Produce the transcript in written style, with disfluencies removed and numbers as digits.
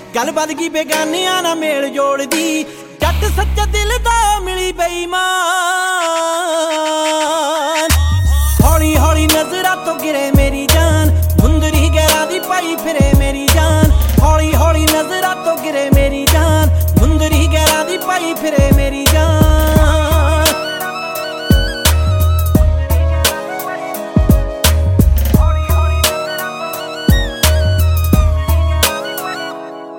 गल बद गई बेगानियां ना मेल जोड़ दी, जट सच्चा दिल दा मिली बेईमान। हौली हौली नजरां तो गिरे मेरी जान, मुंदरी गैरां दी पाई फिरे मेरी जान। हौली हौली नजरां तो गिरे मेरी जान, मुंदरी गैरां दी पाई फिरे